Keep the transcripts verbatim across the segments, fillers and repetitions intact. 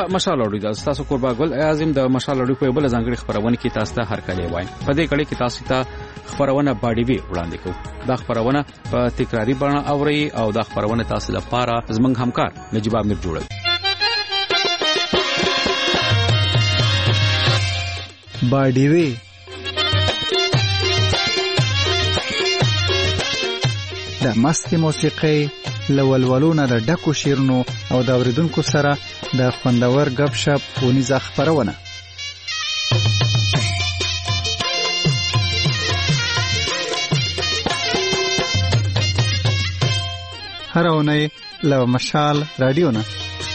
مشال اوري د تاسو قربا ګل اعظم د مشال اوري په بل ځانګړي خبرونه کې تاسو ته هر کله وای په دې کړي کې تاسو ته خبرونه باډي وی وړاندې کوو دا خبرونه په تکراری بڼه اوري او دا خبرونه تاسو لپاره زمنګ همکار نجيب امیر جوړل باډي وی د مستي موسیقي لولولونه د ډکو شیرونو او د اوریدونکو سره د خوندور غب شپ ونیزه خبرونه هر اونۍ له مشال رادیو نه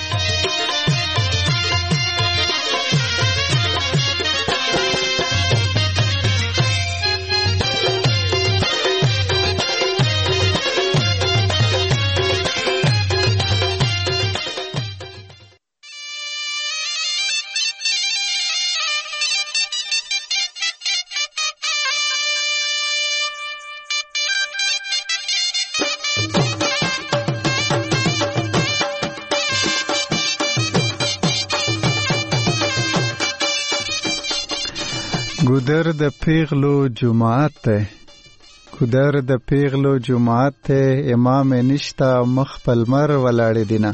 ګودر د پیغلو جماعت ته ګودر د پیغلو جماعت ته امام نشتا مخ پلمر ولاړ دینه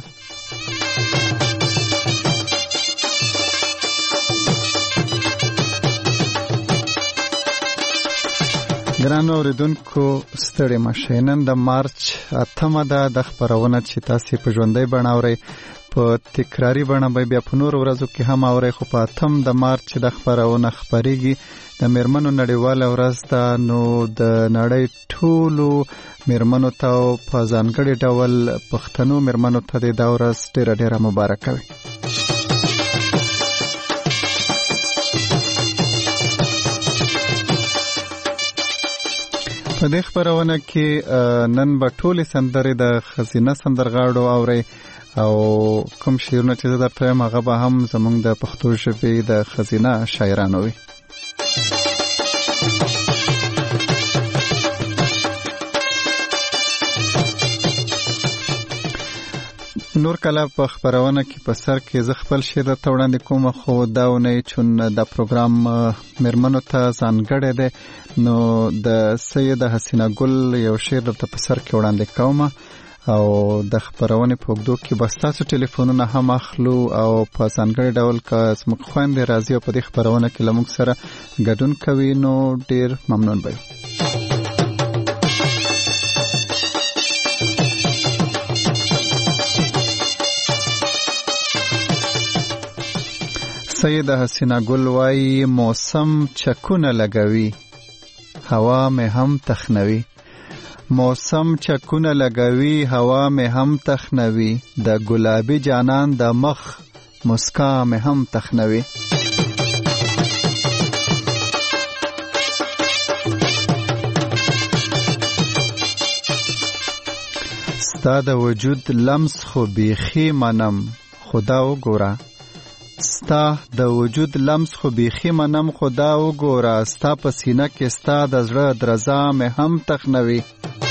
ګرانو اوریدونکو ستړي مشه نن د مارچ اتمه ده د خبرونه چې تاسو په ژوندۍ بڼه اورئ په تکراری بڼه به بیا په نور ورځو کې هم اورئ خو په اتم د مارچ د خبرونه خبريږي د میرمنو نړیواله ورځ ده نو د نړۍ ټولو میرمنو ته په ځانګړي ډول پښتنو میرمنو ته د دا ورځ ډیره ډیره مبارکه وي په دې خبرونه کې نن به ټولې سندرې د خزینه سندرغاړو اورئ او کوم شعرونه چې زه درته وایم هغه به هم زموږ د پښتو ژبې د خزینه شاعرانو وي نور کله په خبرونه کې په سر کې ز خپل شعر ته وړاندې کوم خو دا ونه چون دا پروګرام میرمنو ته ځانګړی دی نو د سید حسینه ګل یو شعر ته په سر کې وړاندې کوم او د خبرونه په وګدو کې بس تاسو ټلیفونونه هم اخلو او په ځانګړي ډول که زموږ خويندې راځي او په دې خبرونه کې لموږ سره ګډون کوي نو ډیر ممنون به سید حسینه ګل وايي موسم چکونه لګوي هوا مې هم تخنوي موسم چکونه لګوي هوا مې هم تخنوي د ګلابي جانان د مخ مسکا مې هم تخنوي ستا د وجود لمس خو بیخي منم خدا وګوره ستا د وجود لمس خو بیخي منم خدا وګوره ستا په سینه کې ستا د زړه درزا مې هم تخنوي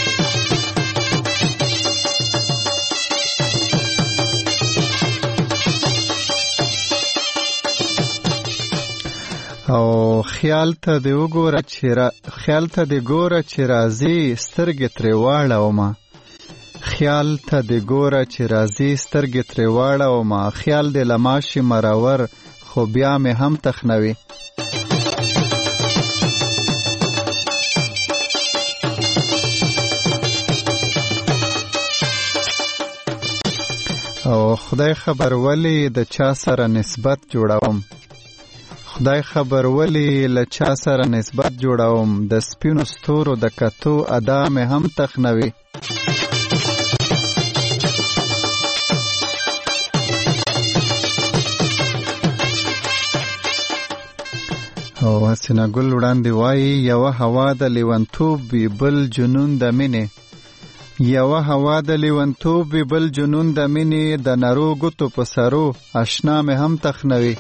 او خیال ته دی وګوره چې را خیال ته دی ګوره چې راځي سترګې ترې واړومه خیال ته دی ګوره چې راځي سترګې ترې واړومه خیال دی لماشي مرور خو بیا مې هم تخنوي او خدای خبر ولی د چا سره نسبت جوړوم خدای خبر ولی له چا سره نسبت جوړوم د سپینو ستورو د کتو ادا مې هم تخنوي او حسینه ګل وړاندې وایي یوه هوا د لیونتوب وي بل جنون د مینې یوه هوا د لیونتوب وي بل جنون د مینې د نرو ګوتو په سرو اشنا مې هم تخنوي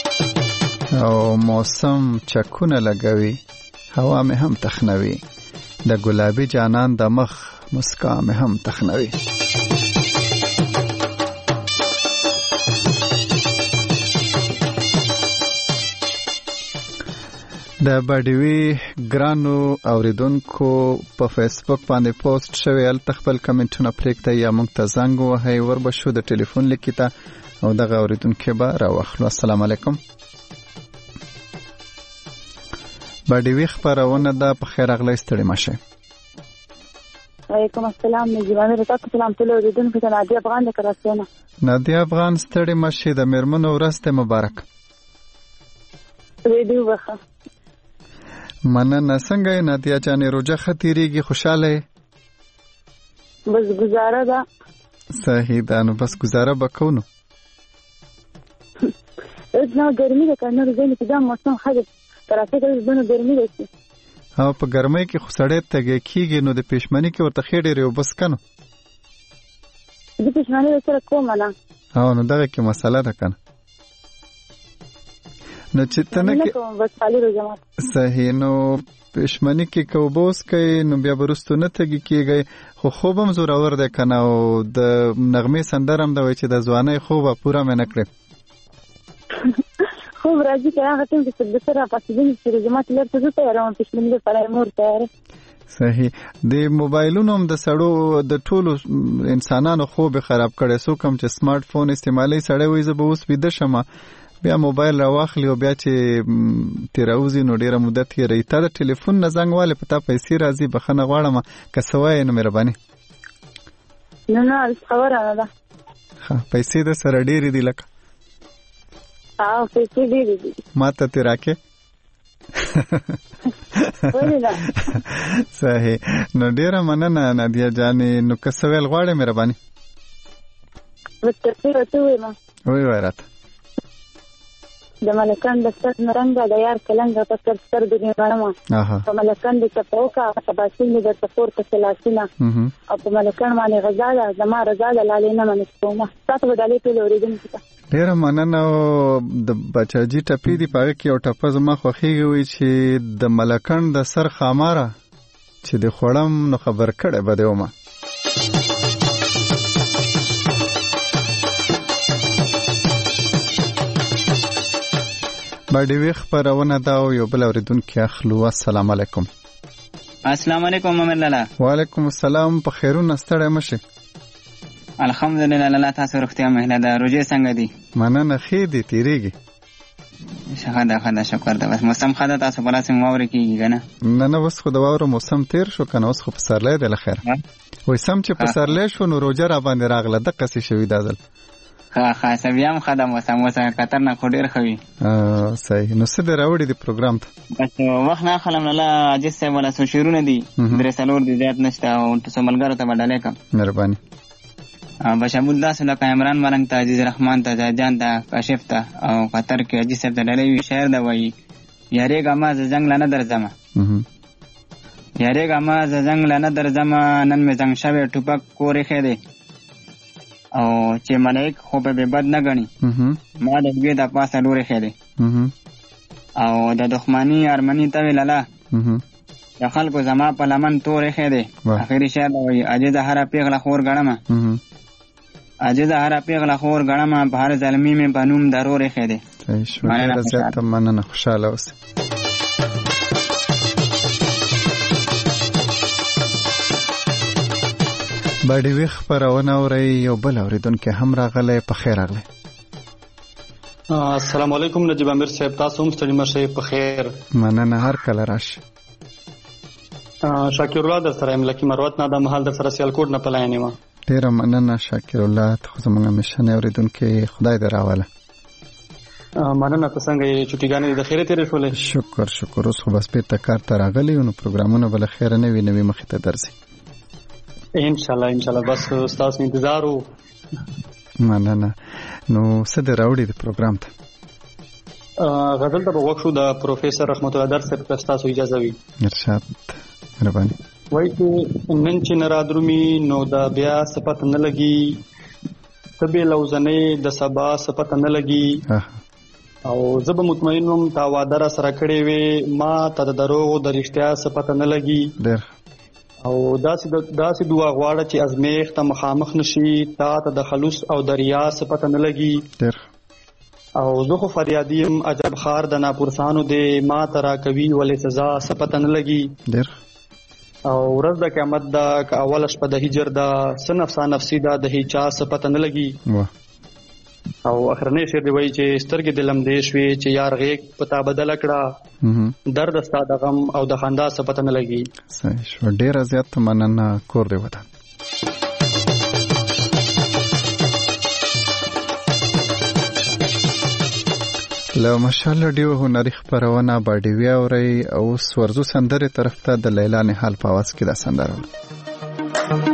او موسم چکونه لګوي هوا مې هم تخنوي د ګلابي جانان د مخ مسکا مې هم تخنوي. د باډیوي ګرانو اوریدونکو په فیسبوک باندې پوسټ شوی ال تخپل کمنټونه پریکته یا موږ ته زنګ وهي وربشو د ټلیفون لیکته او دغه اوریدونکو به راوخلو. السلام علیکم. باډیوي خبرونه ده په خیر اغلی ستړي مشه. وعلیکم السلام. نجیبانه رتاک سلام ټول اوریدونکو ته نادیا افغان د کراسونه. نادیا افغان ستړي مشه د میرمنو ورځ مبارک. ویډیو وخه مننه. څنګه یې نادیا جانې روجه ختیریږي خوشاله یې؟ بس گزاره ده. صحیح ده نو بس گزاره وکړو نو. اوس نو ګرمي ده کنه ورځې کې دا موسم خاص ترافه کې دونه ګرمي ده. ها په ګرمۍ کې خو سړی تګ کېږي نو د پېشمنۍ کې ورته خېډې ریو بس کنه. د پېشمنۍ سره کومه نه. ها نو دغه کې مسله ده کنه. نو چې تنه کې بس خالی روزمات صحیح نو پښمنی کې کوبوس کوي نو بیا برستو نه تګي کېږي خو خوبم زور اور ده کنه او د نغمه سندرم دا وای چې د ځواني خوبه پورا مې نکړه. خوب راځي که هغه ټیم چې د سره پاسېږي چې روزمات لرته زه تیارم پښمنی لپاره مور تیار. صحیح. د موبایلونو هم د سړو د ټولو انسانانو خوب خراب کړي. سو کوم چې سمارټ فون استعمالي سړی وي زه به اوس ویده شمه بیا موبایل راواخلی او بیا چې تیراوزی نو ډیره مدت تیری. تا د ټلیفون نه زنګ والے پتا پیسې راځي بخنه غواړم که سوای نو مهرباني. نه نه خبره نه ده. ها پیسې د سره ډیرې دي لکه. ها پیسې ډیرې دي. ما ته تی راکې. صحیح. نو ډیره مننه نادیا جانې. نو که سوال غواړې مهرباني. بس ترڅو ته وایم. وای وای راته. د ملکان د ستر نرنګ د یار کلنګ په تر ستر د نیمه په ملکان د چپوکا په باسین د تفور په سلاسینا او په ملکان باندې غزا ده زما رضا ده لاله نه منځ کومه تاسو بدالې ټول اوریدونکو ته ډیر مننه. د بچاجي ټپی دی پاره کې او ټپه زما خوخیږي وي چې د ملکان د سر خاماره چې د خړم نو خبر کړه بده ومه. باډیوي خبرونه دا او یو بل اوریدونکو اخلو. السلام علیکم. السلام علیکم محمد لالا. وعلیکم السلام. په خیرونه ستړی مشه؟ الحمدلله لالا تاسو روغتیا مهله ده. روزه څنګه دي؟ مننه خې دي تیریږي. شهدا خدا شکر ده. بس موسم خدا تاسو په لاسه مواور کیږي کنه. نه نه بس خو دا وره موسم تیر شو کنه اوس خو په سرلې ده لخر. وای سم چې په سرلې شو نو روزه را باندې راغله د قصې شوی دازل. ها خاصه بیا هم خدام وسم وسه خطرناک خو ډیر خوي. اه صحیح. نو څه دراوړي دی پروګرام ته؟ بس وخت نه خلم نه لا عجز صاحب ولا سو شیرونه دي درې سلور دي زیات نشته او تاسو ملګرو ته بدلې کوم مهرباني. ا بشابود داس لکه عمران ملنګ ته عزیز رحمان ته جان ته کاشف ته او قطر کې عجز صاحب دلې شهر دا وایي یاري ګما زنګ لنه درځم یاري ګما زنګ لنه درځم نن مې زنګ شوه ټوپک کورې خېده او چې ملائک خو به بد نه غني ما د دې د پاسه لوري خېده او د دښمنی ارمنی ته ویلاله د خلکو زما په لمن تورې خېده. اخري شعر وایي اجه زهره پیغله خور غړمه اجه زهره پیغله خور غړمه بهر ظلمي مې بنوم ضروري خېده. مننه زیات مننه خوشاله اوسه. باډیوي خبرونه اوري یو بل اوریدونکو هم راغله. په خیر راغله. السلام علیکم نجیب امیر صاحب. تاسو هم ستړي مشه په خیر. مننه هر کله راشه. شاکر الله در سره ملکی مروت نه د محل در سره سیالکوټ نه پلاینې ما. ډیر مننه شاکر الله. ته زموږ مشنه اوریدونکو خدای دراواله. مننه. تاسو څنګه یې چټیګانې د خیره تیرې شولې؟ شکر شکر. اوس خو بس په تکار ته راغلی نو پروګرامونه بل خیر نه وي نوې مخې ته درځي ان شاء الله ان شاء الله. بس تاسو انتظار وو. مننه. نو څه دراوړي د پروګرام ته؟ غزل ته وښو د پروفیسور رحمت الله در صاحب تاسو اجازه وي. ارشاد مهرباني. وای چې نن چې نرادرومي نو دا بیا صفت نه لګي تبه لوزنې د سبا صفت نه لګي او زب مطمئنوم تا وعده را سره کړې وي ما ته د دروغ د رښتیا صفت نه لګي. ډېر او داسې داسې دعا غواړه چې ازمیخ ته مخامخ نشي، تا ته د خلوص او د ریا څه پته نه لګي. ډېر او زه خو فریادیم عجب خار د ناپرسانو دی، ما ته راکوي ولې سزا څه پته نه لګي. ډېر او ورځ د قیامت ده که اوله شپه د هجر ده، څه نفسا نفسي ده د هیچا څه پته نه لګي. او اخرنی شعر دی وایي چې سترګې د لمدې شوې چې یار غېږ په تا بدله کړه، درد ستا د غم او د خندا څه پته نه لګي. صحیح شو، ډېره زیاته مننه. کور دې ودان. له مشال رادیو هنري خپرونه باډیوي اورئ او اوس ورځو سندرې طرف ته د لیلا نهال په اواز کې دا سندره.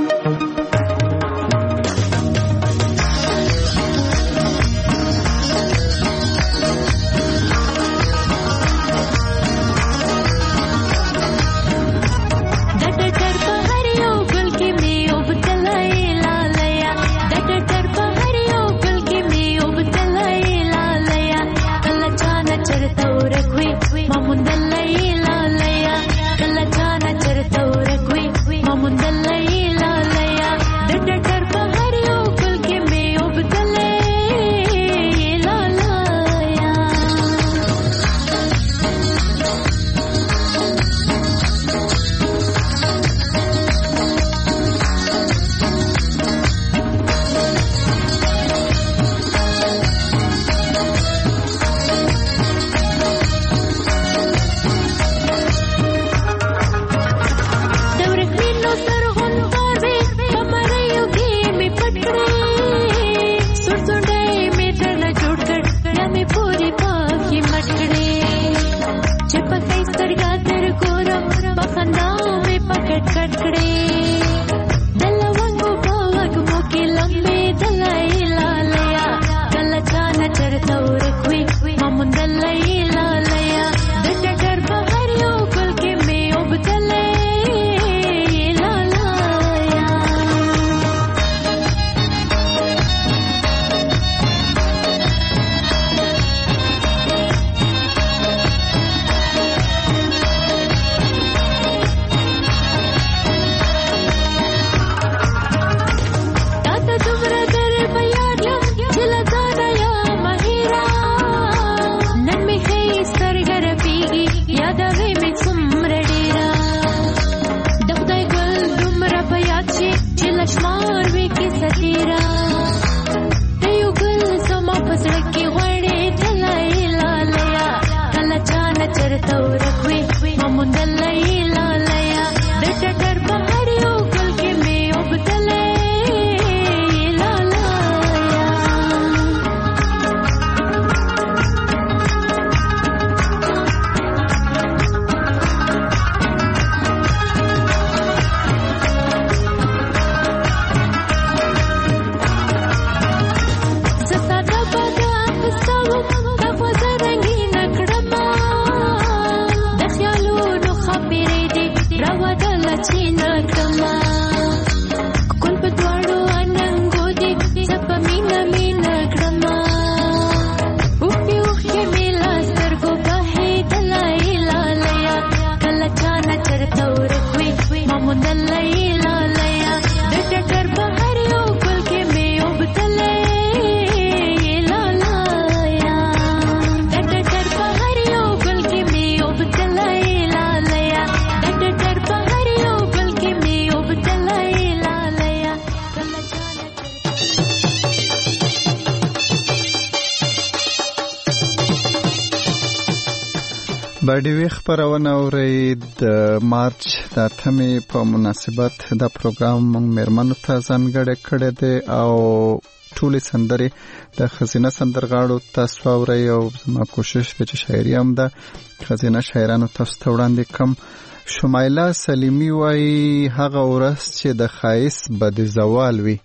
باډیوي خپرونه اورئ. د مارچ د اتمې په مناسبت دا پروګرام موږ مېرمنو ته ځانګړی کړی دی او ټولې سندرې د ښځینه سندرغاړو تاسو اورئ او زما کوشش دی چې شاعري هم د ښځینه شاعرانو تاسو ته وړاندې کړم. شمایله سلیمي وایي هغه ورځ چې د ښایست به د زوال وي،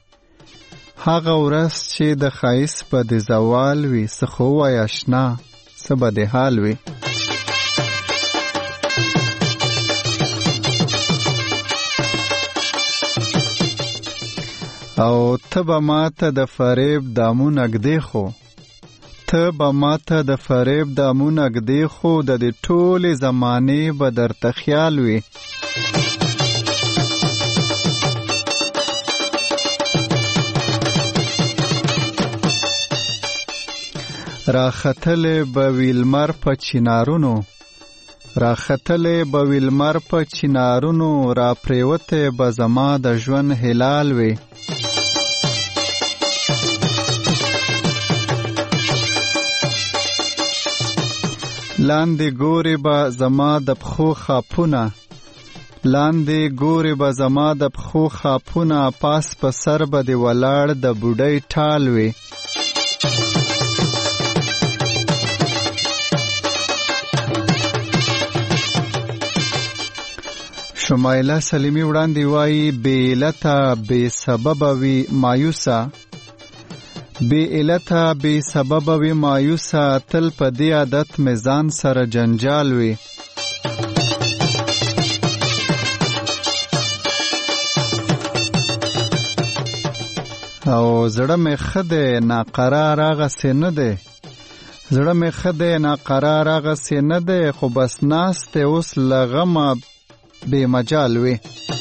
هغه ورځ چې د ښایست به د زوال وي، څه خو ووایه اشنا څه به د حال وي. او ته به ماته د فریب دامونه ږدې خو ته به ماته د فریب دامونه ږدې خو د دې ټولې زمانې به درته خیال وي. راختلې به ویلمر په چینارونو راختلې به ویلمر په چینارونو را پریوتې به زما د ژوند هلال وي لاندې ګورې به زما د پښو خاپونه لاندې ګورې به زما د پښو خاپونه پاس په سر به د ولاړ د بوډۍ ټال وي شمایله سلیمی وړاندې وایي بې علته بې سببه وي مایوسه بې علته بې سببه وي مایوسه تل په دې عادت مې ځان سره جنجال وي او زړه مې ښه دی ناقرار هغسې نه دی زړه مې ښه دی ناقرار هغسې نه دی خو بس ناست دی اوس له غمه بې مجال وي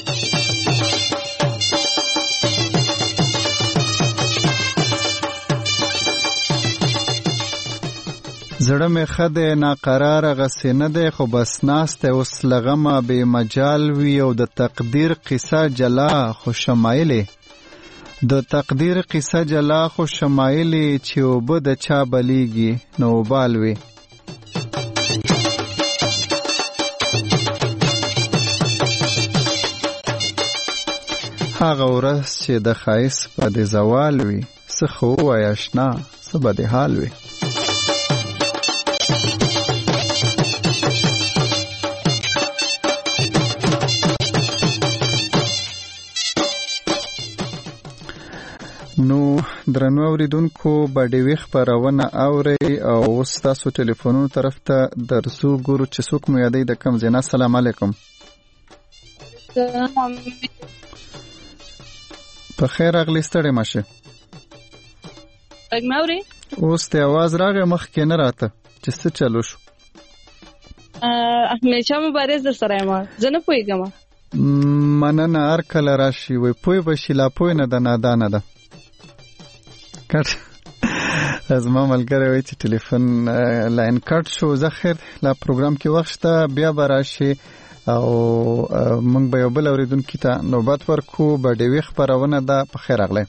زړه مې ښه دی ناقرار هغسې نه دی خو بس ناست دی اوس له غمه بې مجال وي او د تقدیر قصه جلا خو شمایلې د تقدیر قصه جلا خو شمایلې چې اوبه د چا بلیږي نو وبال وي هغه ورځ چې د ښایست به د زوال وي څه خو ووایه اشنا څه به د حال وي نو درنو اوریدونکو باډیوي خپرونه اورئ او اوس تاسو ټلیفونونو طرف ته درځو ګورو چې څوک مو یادوي د کوم ځای نه السلام علیکم په خیر راغلی ستړی مه شې غږ مې اورې اوس د اواز راغی مخکې نه راته چې څه چلو شو احمدشاه مبارز در سره یم زه نه پوهېږم مننه هر کله راشي وایي پوه به شي لا پوه نه ده نادانه ده کټ زما ملګری وایي چې ټلیفون لاین کټ شو زه خیر لا پروګرام کې وخت شته بیا به راشي او موږ به یو بل اوریدونکي ته نوبت ورکو باډیوي خپرونه ده په خیر راغلی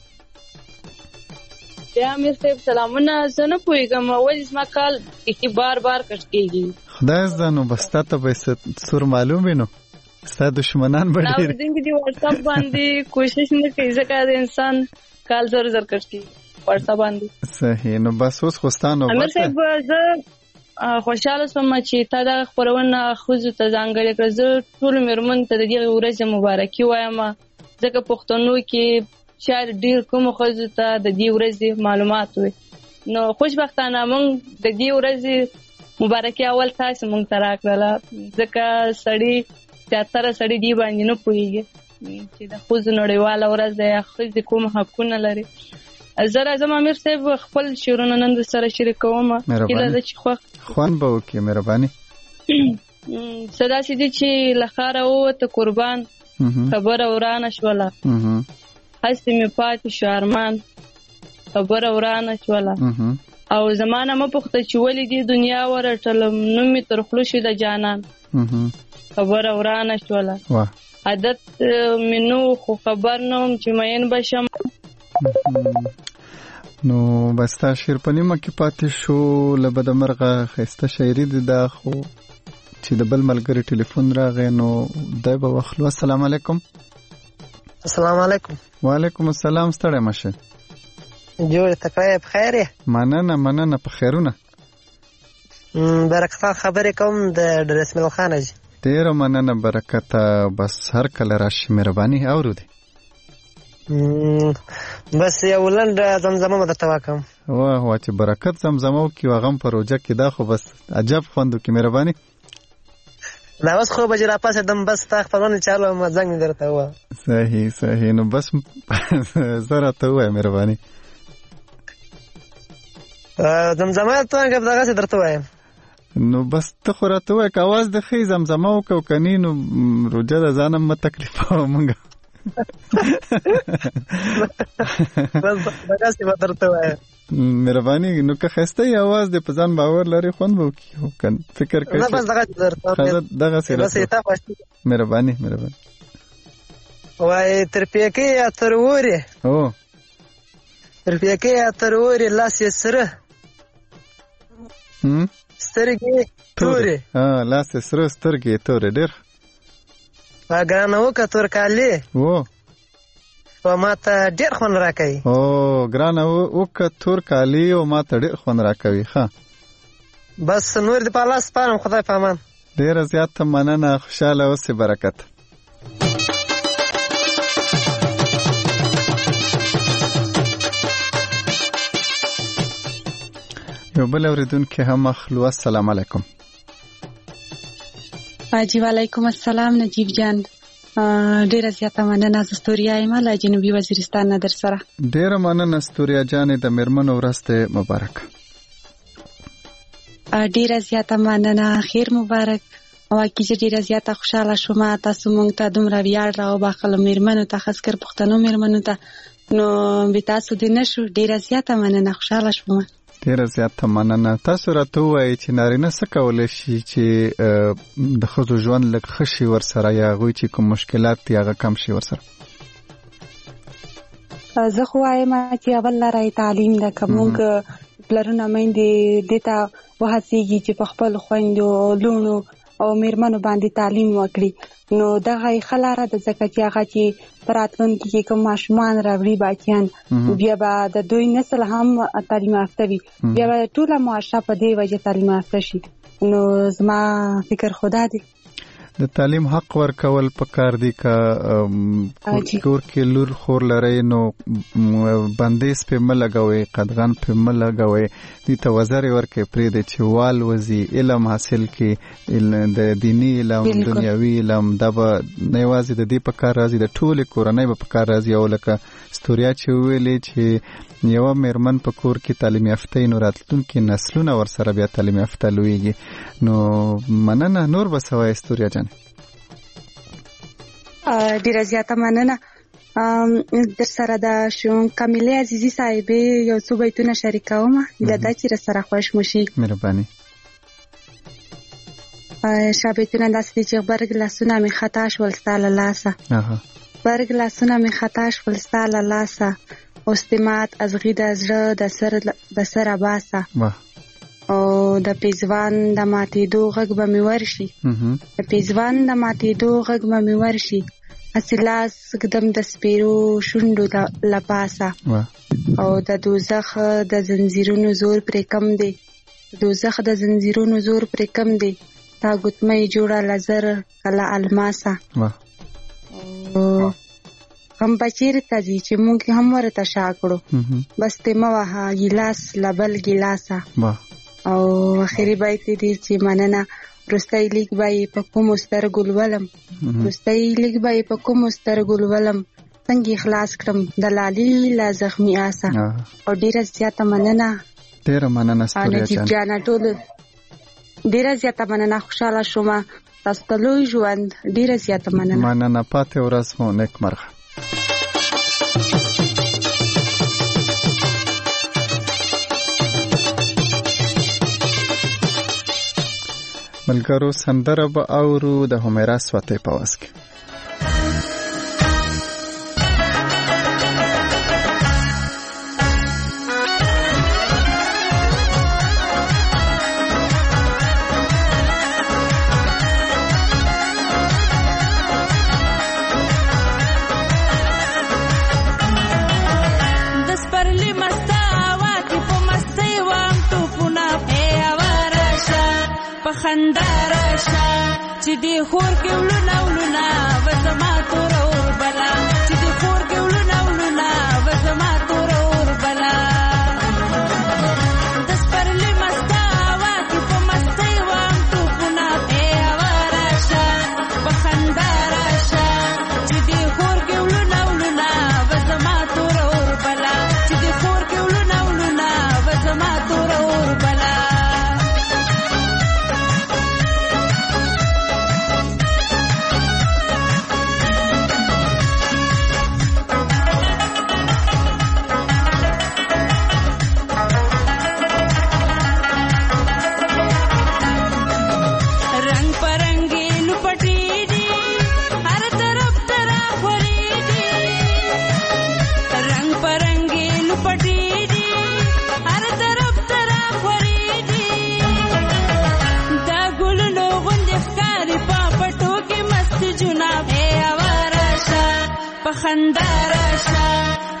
بیا امیر صاحب سلامونه زه نه پوهېږم ولې زما کال کې بار بار کټ کېږي خدای زده نو بس تا ته به سور معلوم وي نو ستا دشمنان به ډېر اورېدونکي دې واټساپ باندې کوشش نه کوي ځکه د انسان کال زر زر کټ کېږي واټساپ باندې صحیح نو بس اوس خو ستا نوبت امیر صاحب زه خوشحاله شوم چې تا دا خپرونه ښځو ته ځانګړې کړه زه ټولو مېرمنو ته د دې ورځې مبارکي وایم ځکه پښتنو کې شاید ډېر کومو ښځو ته د دې ورځې معلومات وي نو خوشبختانه موږ د دې ورځې مبارکي اول تاسې موږ ته راکړله ځکه سړي زیاتره سړي دې باندې نه پوهېږي چې د ښځو نړیواله ورځ ده یا ښځې کوم حقونه لري زه راځم امیر صاحب خپل شعرونه نن د سره شریکوم هیله ده چې خوښ خوند به وکړي مهرباني څه داسې دي چې له ښاره ووته قربان خبره ورانه شوله هسې مې پاتې شو ارمان خبره ورانه شوله او زما نه مه پوښته چې ولې دې دنیا ورټلم نوم مې تر خولو شو د جانان خبره ورانه شوله عادت مې نو خو خبر نه وم چې مین به شم نو بس تا شعر په نیمه کې پاتې شو له بده مرغه ښایسته شاعري دي دا خو چې د بل ملګري ټلیفون راغی نو دی به واخلو السلام علیکم السلام علیکم وعلیکم السلام ستړی مه شې جوړ تکړه په خیر یې مننه مننه په خیرونه برکت خبرې کوم د ډار اسماعیل خان جی ډېره مننه برکت بس هر کله راشي مهرباني اورو دی بس یو لنډ زمزمه مې درته وکړم واه واه چې برکت زمزمه وکړي او هغه هم په روژه کې دا خو بس عجب خوند وکړي مهرباني دا اوس خو بجې راپاڅېدم بس ستا خپرونه چالو وه زنګ مې درته ووهه صحیح صحیح نو بس زه راته ووایه مهرباني زمزمه څنګه دغسې درته وایم نو بس ته خو راته ووایه که اواز د ښې زمزمه وکړه او که نه نو روژه د ځان هم مه تکلیفوه مونږ بس دغسې به درته وایم مهرباني نو که خسته ی आवाज د پزان باور لري خوند وو کی کن فکر کوي نه بس دغه درته دغه سره بس ته خوښ مهرباني مهرباني وای تر پیکې تر وره او تر پیکې تر وره لاس یې سره هم سترګې تورې ها لاس یې سره سترګې تورې ډېر اګرانه وکړه تور کالي و او ما ته ډېر خوند راکوي او ګرانه وکړه تور کالي او ما ته ډېر خوند راکوي ښه بس نور دې په الله سپارم خدای په امان ډېره زیاته مننه خوشحاله اوسې برکت یو بل اوریدونکی هم اخلو السلام علیکم اجي وعلیکم السلام نجیب جان ډیره زیاته مننه ز استوریا یم له جنوبي وزیرستان نه در سره ډیره مننه استوریا جان د میرمنو ورځ ته مبارک ډیره زیاته مننه خیر مبارک او کیږي ډیره زیاته خوشاله شوم تاسو مونږ ته دومره ویاړ راو باخله میرمنو ته خاص کر پښتنو میرمنو ته نو به تاسو دې نشو ډیره زیاته مننه خوشاله شوم ډیره زیاته مننه تاسو راته وایي چې نارینه څه کولی شي چې د ښځو ژوند لږ ښه شي ورسره یا هغوی چې کوم مشکلات دي هغه کم شي ورسره زه خو وایم چې اول لاره یې تعلیم ده که موږ پلرونه میندې دې ته وهڅېږي چې په خپلو خویندو لوڼو او میرمنو باندې تعلیم وکړي نو دغه یې ښه لاره ده ځکه چې هغه چې په راتلونکي کې کوم ماشومان راوړي بچیان بیا به د دوی نسل هم تعلیم یافته وي بیا به ټوله معاشره په دې وجه تعلیم یافته شي نو زما فکر خدا دی د تعلیم حق ورکول پکار دي که کور کې لور خور لري نو بندیز په ملګوي قدغن په ملګوي دي ته وزر ورکې پرې د چوال وزي علم حاصل کې د دینی علم دنیوي علم د نوازي د دې پکار راځي د ټول کورنۍ په پکار راځي او لکه استوریا چې ویلې چې یو میرمن په کور کې تعلیم یافته نو راتلونکي نسلونه ورسره بیا تعلیم یافته لویږي نو مننه نور بسوي استوریا جان ډیره زیاته مننه در سره د شون کاملې عزیزي صاحبې یو څو بیتونه شریکوم لدا چې سره خوښ مشي مهرباني شابهتونه داسې چې برګ لاسونه می خطا شول ستاله لاسه برګ لاسونه می خطا شول ستاله لاسه استمات از غید از را د سر د سر باسه او د پیزوان د ماتې دو غږ به می ورشي د پیزوان د ماتې دو غږ به می ورشي اسلاس قدم د سپیرو شوندو د لپاسه او د دوزخ د زنجیرونو زور پر کم دی دوزخ د زنجیرونو زور پر کم دی تا ګوتمې جوړه لزر کله الماسه هم بچیر ته دي چې مونږ هم ورته شاکړو بس ته موها ګلاس لبل ګلاسه او اخیری بیت دي چې مننه رستای لیک بای په کوم سترګل ولم رستای لیک بای په کوم سترګل ولم څنګه اخلاص کړم د لالي لا زخمی آسه او ډیره زیاته مننه ډیره مننه ستوري جان ټول ډیره زیاته مننه خوشاله شوم تاسو ته لوی ژوند ډیره زیاته مننه مننه پاتې ورځ مو نیکمرغه ملګرو سندره به اورو د همیرا سوته په واس کې خندارا شا چې دی خور کې ولونه ولونه وزما تور اور بلا چې دی خور کې ولونه ولونه وزما تور اور بلا د سپرلی مستا وا کې په مستی وام تو پنا په اورا شا په خندارا شا چې دی خور کې ولونه ولونه وزما تور اور بلا چې دی خور کې ولونه ولونه وزما تور اور بلا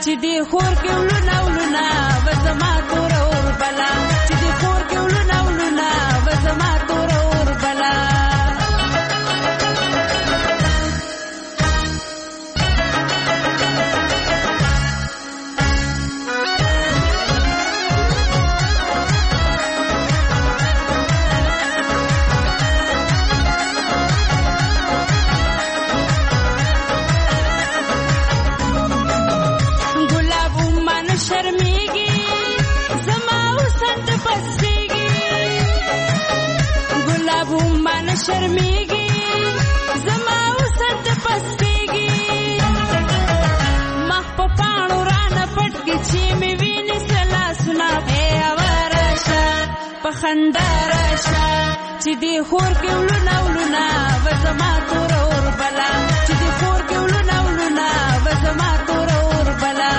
چې دی خور کې ولونه ولونه وزما تور اور بلا چې دی خور کې ولونه ولونه وزما تور اور بلا شرمیږي زما وسند پسېږي ګلاب من شرمیږي زما وسند پسېږي مخ په پاڼو رانه پټ کې چې مې ویني سلا سنا اے ورشه په خندا راشه چې دی خور کې ولونه ولونه وزما تور اور بلا چې دی خور کې ولونه ولونه وزما تور اور بلا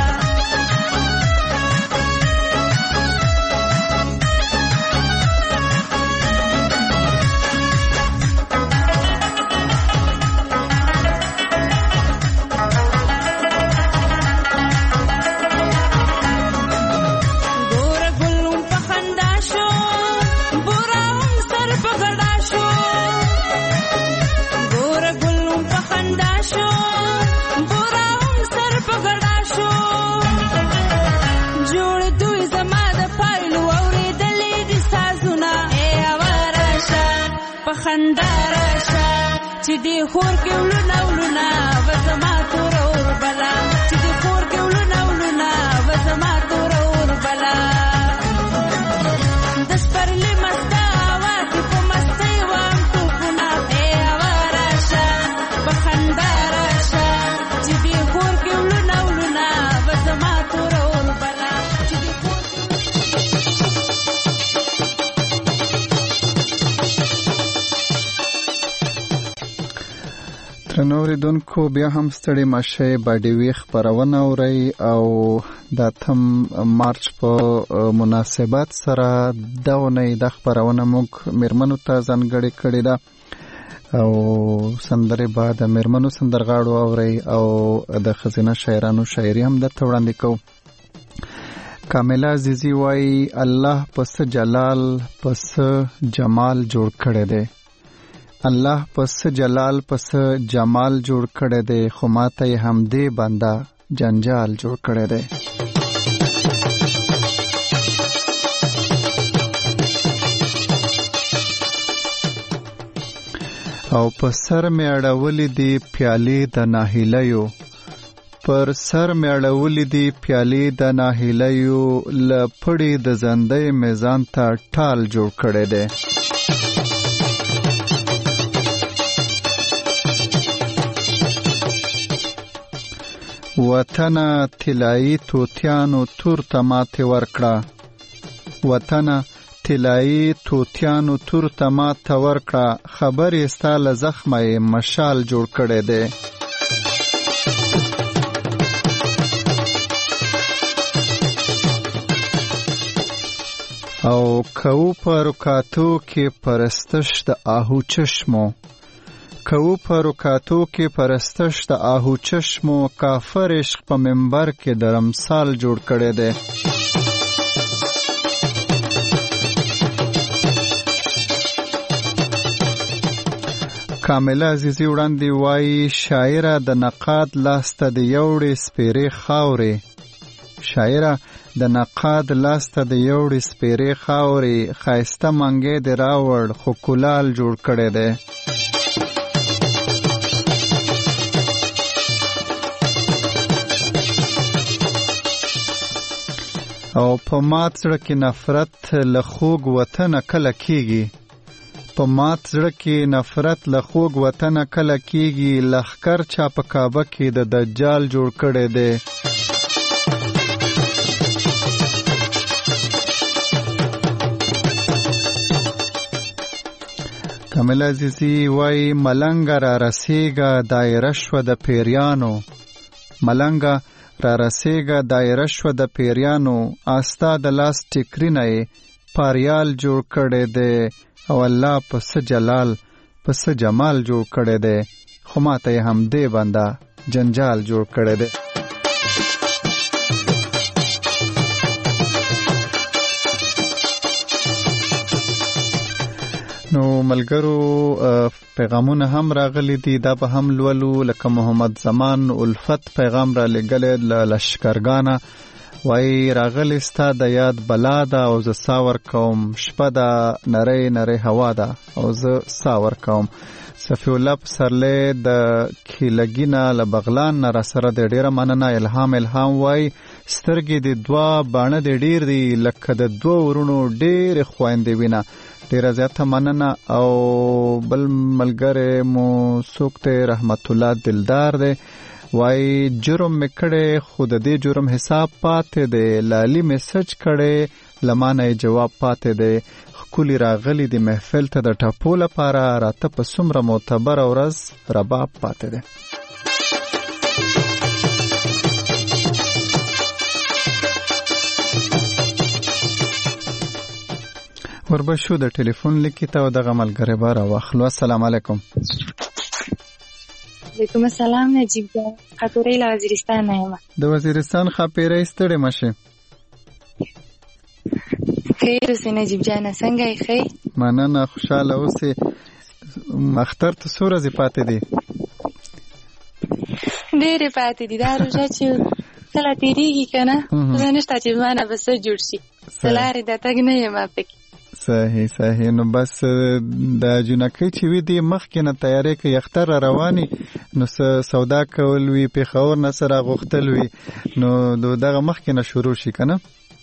خندارشه چې دی خور کې ولونه ولونه وزما تور اور بلا چې دی خور کې ولونه ولونه وزما تور اور بلا د سپرلي مستا واکې په مستۍ وام توپونه ای ورشه په خندارشه چې دی خور کې ولونه ولونه وزما تور اور بلا چې دی خور ترنوریدونکو بیا هم ستړي مشه باډیوي خبرونه اوري او د اتم مارچ په مناسبت سره دونه د خبرونه موږ میرمنو ته ځانګړې کړې ده او سندره بعد میرمنو سندرغاړو اوري او د خزینه شاعرانو شاعري هم د توړاندې کو کامله عزیزی وای الله پس جلال پس جمال جوړ کړی دی الله پس جلال پس جمال جوړ کړی دی خو ماته یې همدې بنده جنجال جوړ کړی دی او په سر مې اړولې دي پیالې د ناهیلیو پر سر مې اړولې دي پیالې د ناهیلیو له پړې د زندې میزان ته ټال جوړ کړی دی وطن طلایی توتیانو تور تماته ورکړه وطن طلایی توتیانو تور تماته ورکړه خبرې ستاله زخمه مشال جوړ کړی دی او کو پر رکاتو کې پرستش د آهو چشمو کو پر رکاتو کې پرستش د آهو چشمو کافر عشق په منبر کې د رمسال جوړ کړی دی کامله عزیزی وړاندې وایي شاعره د نقاد لاسته د یوړې سپیرې خاورې شاعره د نقاد لاسته د یوړې سپیرې خاورې ښایسته منګی دې راوړ خو کلال جوړ کړی دی او په مات زړه کې نفرت له خوږ وطن کله کیږي په مات زړه کې نفرت له خوږ وطن کله کیږي لخر چا په کعبه کې د دجال جوړ کړی دی کامل عزیزی وای ملنګ را رسیږه دایره شو د پیریانو ملنګ را رسیږه دایره شو د پیریانو آستا د لاس ټیکرینه پاریال جوړ کړی دی او الله پس جلال پس جمال جوړ کړی دی خو ماته هم دې بنده جنجال جوړ کړی دی نو ملګرو پیغامونه هم راغلي دي دا به هم لولو لکه محمد زمان الفت پیغام را لګل ل لشکرګانا وای راغلی ستا د یاد بلا ده او زه ساور کوم شپه ده نری نری هوا ده او زه ساور کوم صفی الله پسرلی د کیلګینا له بغلان نه را سره د ډیره مننه الهام الهام وای سترګې د دوا باڼه د ډیر دی لکه د دوه ورونو ډیر خويندې وینا ډیره زیاته مننه او بل ملګری مو سوکته رحمت الله دلدار دی وای جرم میکړه خود دې جرم حساب پاتې دی لالی میسج کړي لمانه جواب پاتې دی خولي راغلي د محفل ته د ټاپو لپاره راته په سمره معتبر اورز رباب پاتې دی وربشو د ټلیفون لیکي ته دغه ملګری بار واخلو. السلام علیکم. وعلیکم السلام نجیب جان، خاطرې له وزیرستان یم. د وزیرستان خاطرې ستړي مشه. خیر اوسې نجیب جان، څنګه یې؟ خیر مننه، خوشاله اوسې. اختر ته څو ورځې پاتې دي؟ ډېرې پاتې دي. دا روژه چې کله تېرېږي که نه زه نشته چې زمانه به څه جوړ شي، د لارې د تګ نه یم پکې. صحیح صحیح. نو بس د جنکۍ چې وي دې مخکې نه تیارې کوي، اختر را رواني نو سودا کول وي، پېښور نه سره غوښتل وي، نو دغه مخکې نه شروع شي که نه؟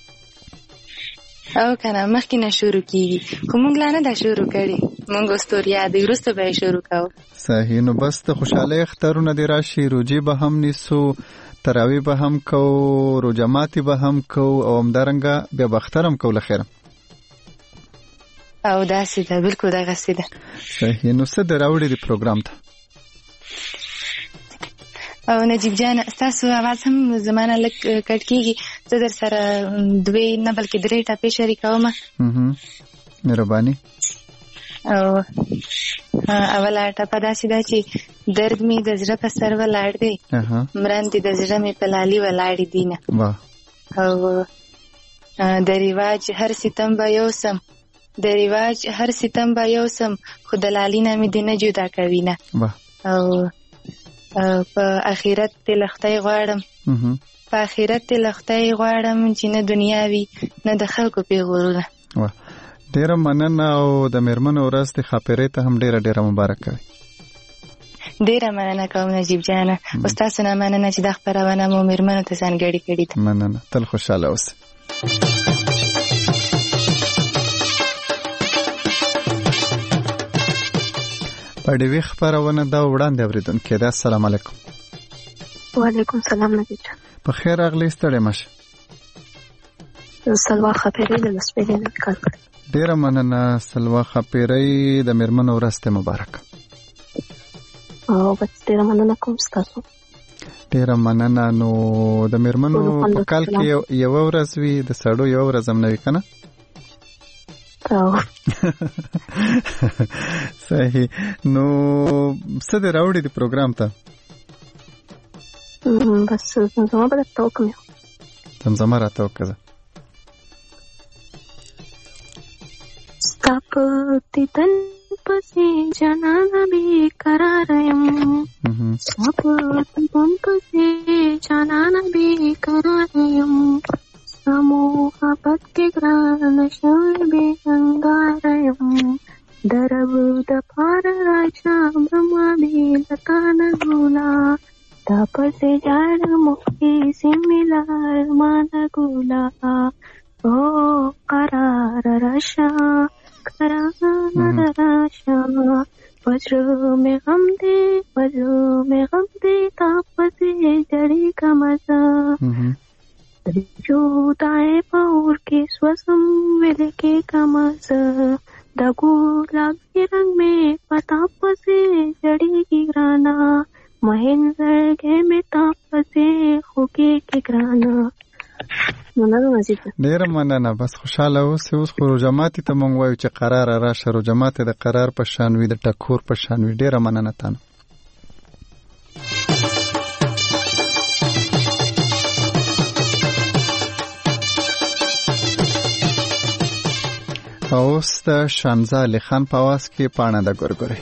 او کنه مخکې نه شروع کیږي، خو موږ لا نه دا شروع کړي، موږ استوریا دی وروسته به شروع کوو. صحیح. نو بس د خوشحالۍ اخترونه دې راشي، روجې به هم نیسو، تراویح به هم کوو، روژه ماتي به هم کوو او همدارنګه بیا به اختر هم کوو له خیره. او داسې ده، بلکل دغسې ده. صحیح. نو څه دې راوړي دې پروګرام ته؟ او نجیب جان ستاسو اواز هم زمانه لږ کټ کېږي، زه در سره دوې نه بلکې درې ټاپې شریکوم. مهرباني. او اوله ټاپه داسې ده چې درد مې د زړه په سر ولاړ دی، مرندې د زړه مې په لالي ولاړې دي نه، او د رواج هر ستم به یوسم، د رواج هر ستم به یوسم، خو د لالي نه مې دې نه جدا کوي نه، او په آخرت ته لختی غواړم، په آخرت ته لختی غواړم چې نه دنیا وي نه د خلکو پیغورونه. ډیره مننه او د میرمنو ورځ د خاطرې ته هم ډیره ډیره مبارکه وي. ډیره مننه کوم نجیب جانه، او ستاسو نه مننه چې دا خپرونه مو میرمنو ته ځانګړې کړې ده. مننه، تل خوشحاله اوسئ. په ډیوې خپرونه دا وړاندې اورېدونکي ده. السلام علیکم. وعلیکم السلام نجیب جان. په خیر راغلی، ستړی مشه. سلوا خاطرې د لسپېلې نه کار کړی. ډیره مننه سلوا خاطرې، د میرمنو ورځ ته مبارک. او بس ډیره مننه کوم ستاسو. ډیره مننه. نو د میرمنو په کال کې یو ورځ وي، د سړو یو ورځ هم نه وي که نه؟ صحیح. نو څه دې راوړي دې پروګرام ته؟ بس زمزمه به درته وکړم. زمزمه راته وکړه. ستا په دیدن پسې جانانه بې قراره یم، ستا په دیدن پسې جانانه بې قراره یم، ستا محبت کې ګرانه شوې بې انګاره یم، د رب دپاره راشه مړمه بې له تا نه ګوله، تا پسې جاړم هېڅ مې لار ما نه ګوله، او قراره راشه قراره راشه، په زړه مې غم دی په زړه مې غم دی، تا پسې جړېږمه زه، د جدایۍ په اور کې سوځم ویلې کېږمه زه، د ګلابي رنګ مې په تا پسې جړېږي ګرانه، مهین زړګی مې تا پسې خوږېږي ګرانه. ډیره مننه. بس خوشاله اوسئ. اوس خو روژه ماتي ته مونږ وایو چې قراره راشه، روژه ماتي د قرار په شان وي، د ټکور په شان وي. ډیره مننه تانه. اوس د شانزه علي خان په आवाज کې پاڼه د ګورګورې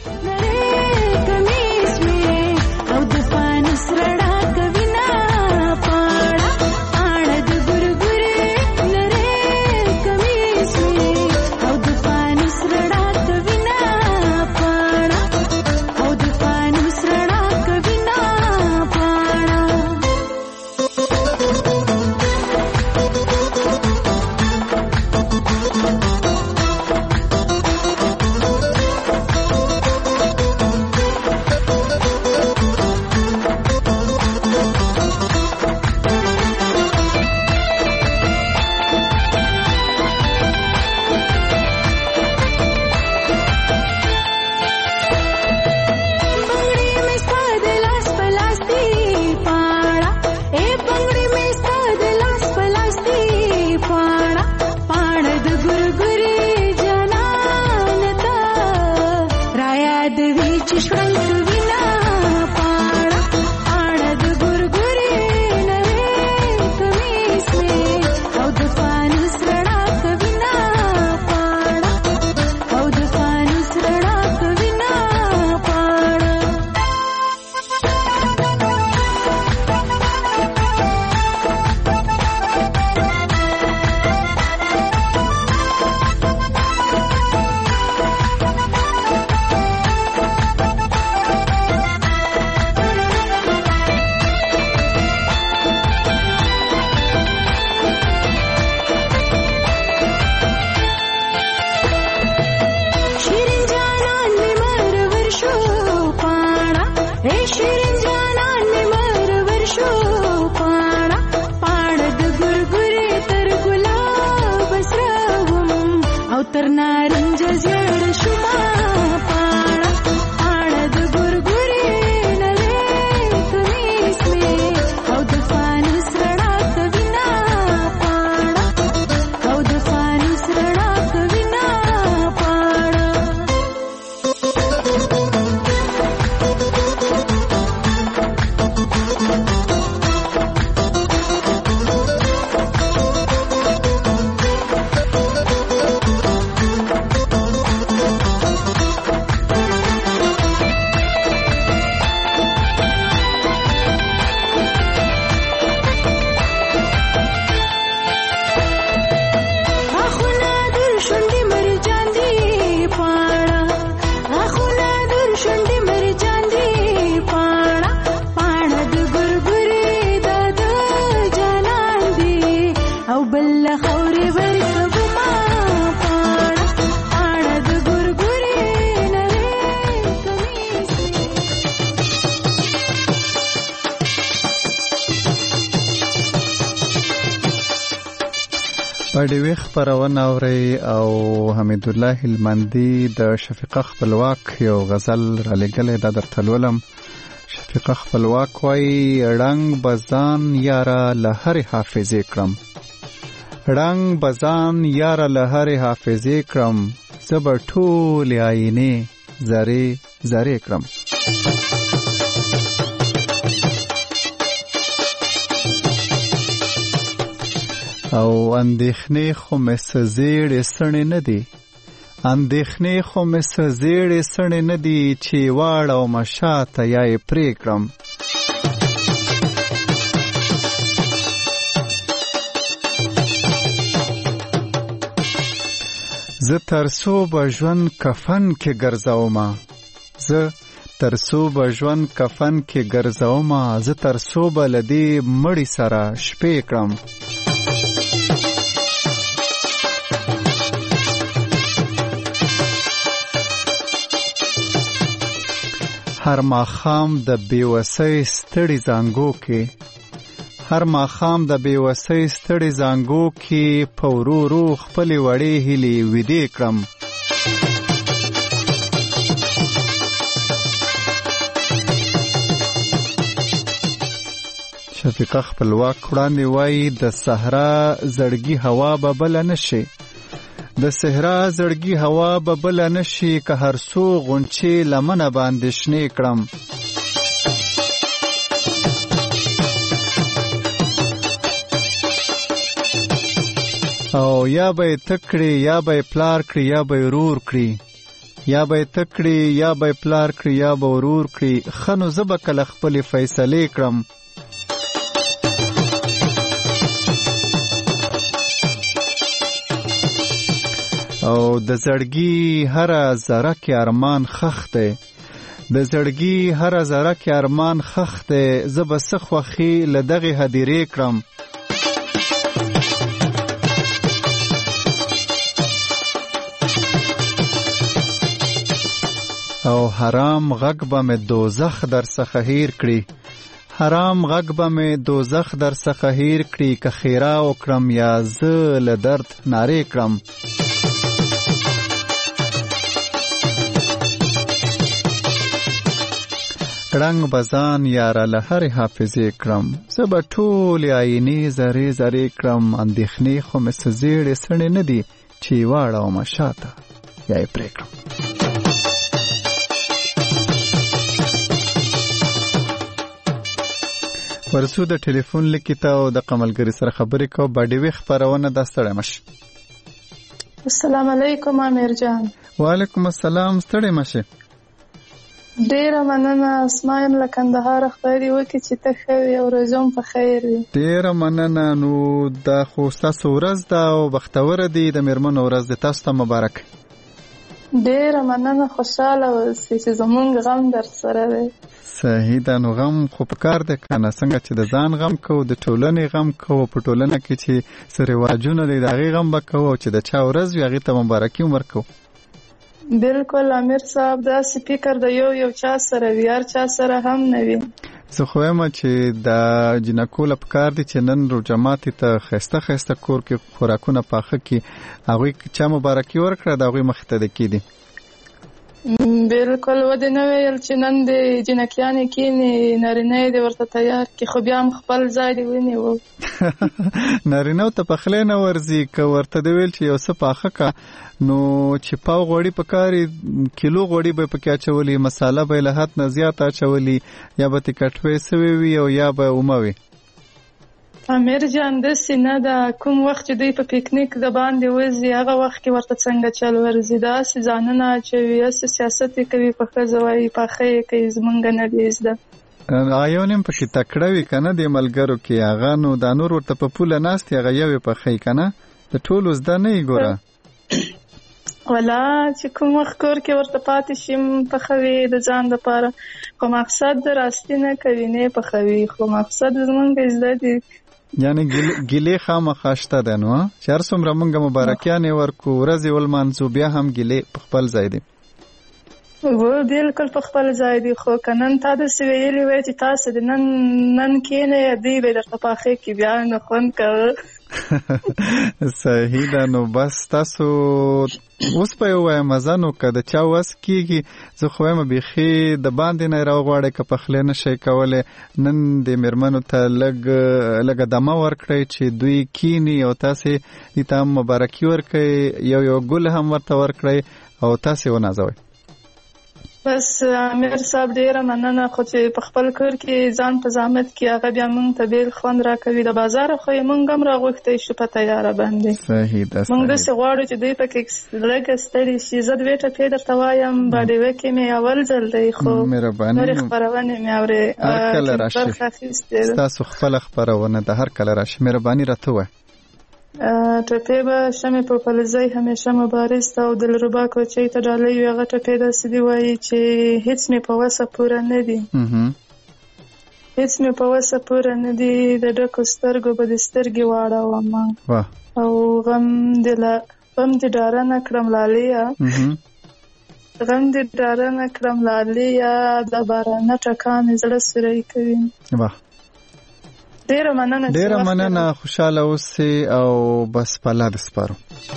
پډوي خبرونه اوري او حمید الله هلمندي د شفیقه خپلواک یو غزل را لګلې د درتلولم. شفیقه خپلواک وای رنگ بزان یاره لهر حافظې کړم، رنگ بزان یاره لهر حافظې کړم، زبر ټول آینه زری زری کړم. او اندېښنې خو مې څه زیړې سڼې نه دي، اندېښنې خو مې څه زیړې سڼې نه دي چې واړوم شاته یا یې پرې کړم. زه تر څو به ژوند کفن کې ګرځومه، زه تر څو به ژوند کفن کې ګرځومه، زه تر څو به له دې مړي سره شپې کړم. هر ماښام د بېوسۍ ستړي زانګو کې، هر ماښام د بېوسۍ ستړي زانګو کې په ورو ورو خپلې وړې هیلې ویدې کړم. شفیقه خپلواک وړاندې وایي د صحرا زړګي هوا به بله نه شي، د صحرا زړګي هوا به بله نه شي که هر څو غونچې لمنه باندې شنې کړم. او یا به تکړي یا به پلار کړي یا به ورور کړي یا به تکړي یا به پلار کړي یا به ورور کړي خنو زب کله خپل فیصله کړم او د زړګي هر ذره کې ارمان خخ دی د زړګي هر ذره کې ارمان خخ دی زب سخوخي لدغه هدیره کړم او حرام غږ به مې دوزخ در څخه هیر کړي حرام غږ به مې دوزخ در څخه هیر کړي که خیره وکړم یا زه له درد نارې کړم رنگ بزان یاره له هرې حافظې کړم زه به ټولې آینې زرې زرې کړم اندېښنې خو مې څه زیړې سړې نه دي چې یې واړومه شاته یا یې پرې کړم ورسو د ټلیفون لیکي ته او د قملګری سره خبرې کو باډیوي خبرونه دا ستړی مش السلام علیکم امیر جان وعلیکم السلام ستړی مشه ډیره مننه اسماعیل له کندهار خدای دې وکړي چې ته ښه وي او روزم په خیر وي ډیره مننه نو دا خو ستاسو ورځ ده او بختوره دي د میرمنو ورځ ده تاسو ته مبارک ډیره مننه خوشاله اوسئ چې زمونږ غم در سره دی صحیح ده نو غم خو پکار ده کنه څنګه چې د ځان غم کوو د ټولنې غم کوو په ټولنه کې چې څه رواجونه دي د هغې غم به کوو او چې د چا ورځ وي هغې ته مبارکي هم ورکوو بالکل امیر صاحب داسې فکر د یو یو چا سره وي هر چا سره هم نه وي زه خو یم چې د جنکو له پکار دي چې نن روژه ماتي ته ښایسته ښایسته کور کې خوراکونه پاخه کړي هغوی چا مبارکي ورکړه د هغوی مخې ته د کېدي بالکل و دې نه ویل چې نن د جنکیانې کېني نارینه یې دې ورته تیار کړي خو بیا هم خپل ځای دې ونیو نارینهو ته پخلی نه ورځي که ورته دې ویل چې یو څه پاخه که نو چې پاو غوړي پکاري کیلو غوړي به پکې اچولي مساله به له حد نه زیات اچولي یا به تې کټوۍ سوی وي او یا به اومه وي امیر جان داسې نه ده کوم وخت چې دوی په پکنیک د باندې وځي هغه وخت کې ورته څنګه چل ورځي داسې ځانونه اچوي هسې سیاست یې کوي پخه زوایي پاخه یې کوي زمونږ نه دی زده یو نیم پکې تکړه وي که نه دې ملګرو کې هغه نو دا نور ورته په پوله ناست هغه یو یې پخی که نه د ټولو زده نه یې ګوره ولا چې کوم وخت کور کې ورته پاتې شم پخوي د ځان دپاره خو مقصد د راستي نه کوي نه یې پخوي خو مقصد زمونږ زده دي یعنی ګیلې خامخا شته دی نو چې هر څومره مونږ مبارکیانې ورکو ورځې ولمانځو بیا هم ګیلې په خپل ځای دی و بالکل په خپل ځای دی خو که نن تا داسې ویلي وای چې تاسو د نن نن کښېنئ دوی به درته پاخه کړي بیا نه خوند کوه صحیح ده نو بس تاسو اوس به یې ووایم زه نو که د چا وس کېږي زه خو وایم بیخي د باندې نه یې راوغواړئ که پخلی نه شئ کولی نن د میرمنو ته لږ لږه دمه ورکړئ چې دوی کینی او تاسې دې ته هم مبارکي ورکړئ یو یو ګل هم ورته ورکړئ او تاسې ونازوئ بس امیر صاحب ډیره مننه خو چې په خپل کور کې ځان په زحمت کې هغه بیا مونږ ته بیل خوند راکوي د بازار خو یې مونږ هم راغوښتی شو په تیاره باندې صحیح ده مونږ داسې غواړو چې دوی پکې لږه ستړي شي زه دوې ټپې درته وایم باډیوه کې مې اول ځل دی خو نورې خپرونې مې اورې برخه اخیستې ده ستاسو خپله خپرونه ده هر کله راشي مهرباني راته ووایه ټپې به شمې په پلزۍ همیشه مبارز ته او دلربا کوچۍ ته ډالۍ وي هغه ټپې داسې دي وایي چې هیڅ مې په وسه پوره نه دي هیڅ مې په وسه پوره نه دي د ډکو سترګو به د سترګې واړومه او غم دې غم دې ډاره نه کړم لاليه غم دې ډاره نه کړم لاليه د بارانه ټکان مې زړه سوری کوي ډیره مننه ډیره مننه خوشاله اوسئ او بس په الله دې سپارو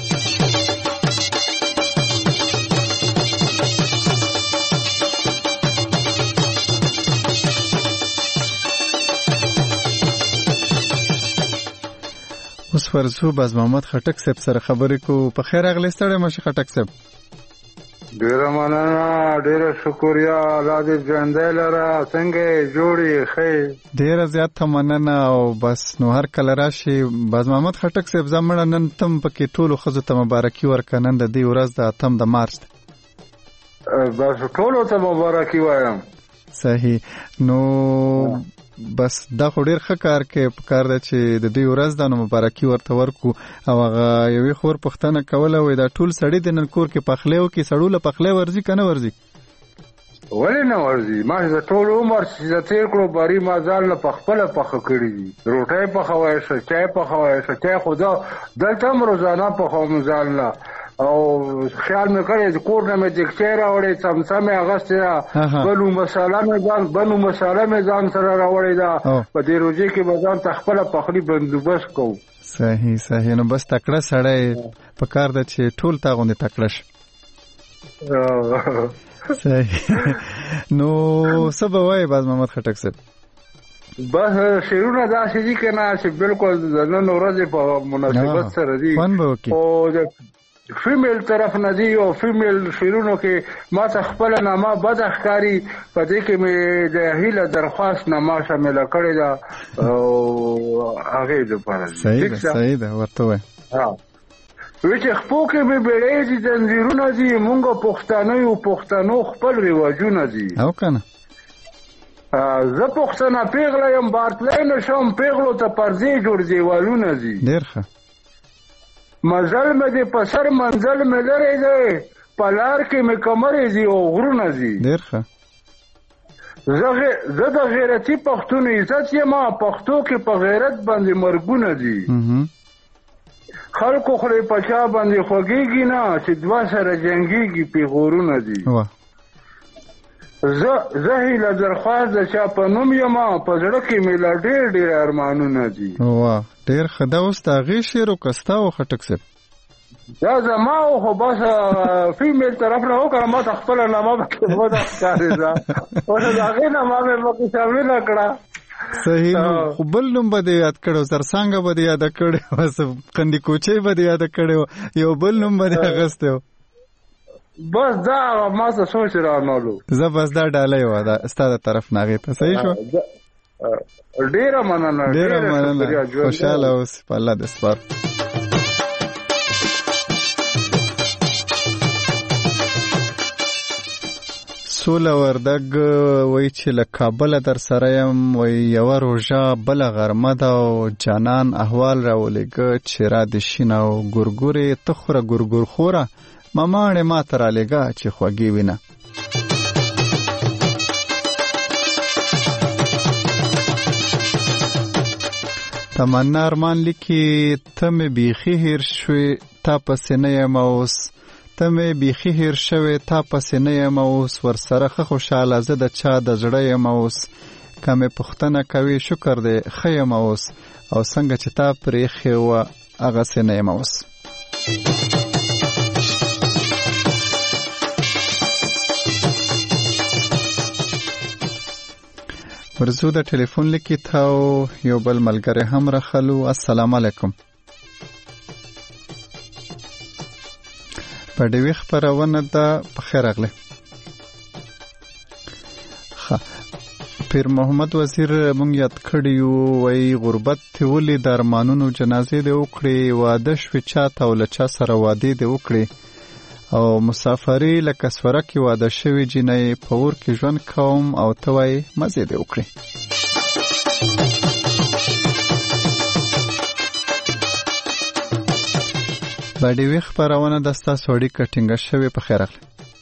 اوس ورځو باز محمد خټک صاحب سره خبرې کوو په خیر راغلی ستړی مشه خټک صاحب ډیره مننه، ډیره شکریا، الله دې ژوندی لره. څنګه جوړې ښې؟ ډیره زیاته مننه. او بس نو هر کله راشي باز محمد خټک صاحب زمړه نن تم پکې ټولو ښځو ته مبارکي ورکړه. نن د دې ورځ د اتم د مارچ بس ټولو ته مبارکي وایم. صحیح. نو بس دا خو ډیر ښه کار کې پکار ده چې د دې ورځ د نو مبارکي ورته ورکو. او هغه یوې خور پښتنه کوله وای دا ټول سړی د نن کور کې پخلی وکړي، سړو له پخلی ورځي که نه ورځي؟ ولې نه ورځي؟ ما چې د ټول عمر چې د تېر کړو باري ما ځان له پخپله پخه کړي دي. روټۍ پخوی شه، چای پخوی شه. چای خو دا دلته هم روزانه پخوم ځان له. او خیال مې کړی چې کور نه مې دیګچی راوړی، څمڅه مې اغوستې ده، بلو مساله مې ځان بنو مساله مې ځان سره راوړې ده. په دې روژې کې به ځان ته خپله پخلي بندوبست کوو. صحیح صحیح. نو بس تکړه سړی په کار ده چې ټول تا غوندې تکړه شي. صحیح. نو څه به وایې باز محمد خټک صاحب؟ بس شعرونه داسې دي که نه چې بالکل د نن ورځې په مناسبت سره دي. خوند به وکړي. او د فیمیل طرف نه دي او فیمیل شعرونو کې ما ته خپله نامه بده ښکاري. په دې کې مې د هیله درخواست نامه شامله کړې ده او هغې دپاره. صحیح ده صحیح ده ورته وایه. وی چې خپو کې مې بیړۍ دي، زنځیرونه دي، مونږ پښتانه یو، پښتنو خپل رواجونه دي. او که نه؟ زه پښتنه پیغله یم، بارتلی نه شم، پیغلو ته پردې جوړ دیوالونه دي. ډېر ښه. مزل مې دی په سر منزل مې لرې دی، په لار کې مې کمرې دي او غرونه دي. ډېر ښه. زه د غیرتي پښتون عزت یم، پښتو کې په غیرت باندې مرګونه دي. خلکو خورې په چا باندې خوږېږي نه چې دوه سره جنګېږي پیغورونه دي. زه زه هیله درخواست د چا په نوم یم، په زړه کې مې لا ډېر ډېر ارمانونه دي. واه ډېر ښه. دا اوس د هغې شعر و که ستا و خټک صاحب؟ دا زما و، خو بس فیمیل طرف نه وکړه، ما ته خپله نامه پکې بده ښکارېده. اوس د هغې نامه مې پکې شامله کړه. صحیح. خو بل نوم به دې یاد کړی و، سرسانګه به دې یاده کړی و، قندي کوچۍ به دې یاده کړی و، یو بل نوم به دې اخیستی و. بس دا ما ته سوچ رانالو. زه بس دا ډالۍ وه دا ستا د طرف نه هغې ته. صحیح شو. ډېره مننه. ډېره مننه. خوشحاله اوسې. په الله دې سپارو. سوله وردګ وایي چې له کابله در سره یم، وایي یوه روژه بله غرمه ده او جانان احوال راولېږه چې را دې شینه او ګورګورې ته خوره ګورګور خوره مماڼې ما ته رالېږه چې خوږې وینه. تمنا ارمان لیکي ته مې بیخي هیر شوې تا پسې نه یم اوس، ته مې بیخي هیر شوې تا پسې نه یم اوس، ورسره ښه خوشحاله زه د چا د زړه یم اوس، که مې پوښتنه کوي شکر دی ښه یم اوس، او څنګه چې تا پرېښې وه هغسې نه یم اوس. ورزو د ټلیفون لیکي تاو یو بل ملګری هم راخلو. السلام علیکم. په ډیوی خپرونه ده پخیر راغلی. پیر محمد وزیر مونږ یاد کړی یو، وایي غربت ته ولې د ارمانونو جنازې دې وکړې، واده شوې چاته او له چا سره وادې دې وکړې، او مسافري لکه سوره کې واده شوې جینۍ په اور کې ژوند کوم او ته وایې مزې دې وکړې. په ډیوی خپرونه ده ستاسو اړیکه ټینګه شوې. پخیر راغلی.